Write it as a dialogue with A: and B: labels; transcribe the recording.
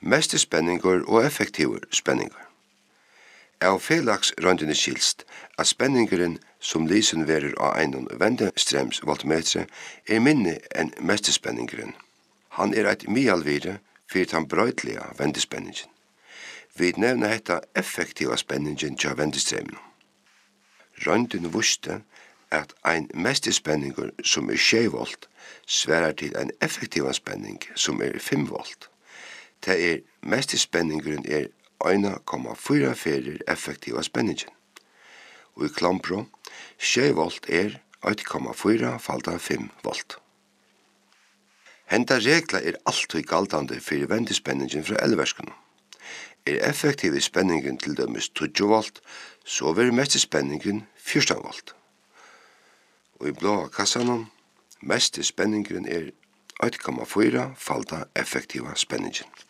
A: Meste spenningur og effektivur spenningur. Av felags røndene skilst at spenningurin som lysen verer av einon vendestrems voltmetre minne enn meste spenningurin. Han eit mialvire fyrir han brøydliga vendespenningen. Vi nevner hetta effektiva spenningen tja vendestremmen. Røndene vuste at ein meste spenningur som 6 volt sverar til ein effektiva spenning som 5 volt. Det meste spenningurin 1,4 ferrir effektiva spenningen. Og i klampro, 6 volt 1,4 falda 5 volt. Henda regla alltid galdande fyrir vendespenningen fra elverskunum. Effektiv spenningen til dømes 20 volt, så vil meste spenningen 14 volt. Og i blåa kassanon, meste spenningen 1,4 falda effektiva spenningen.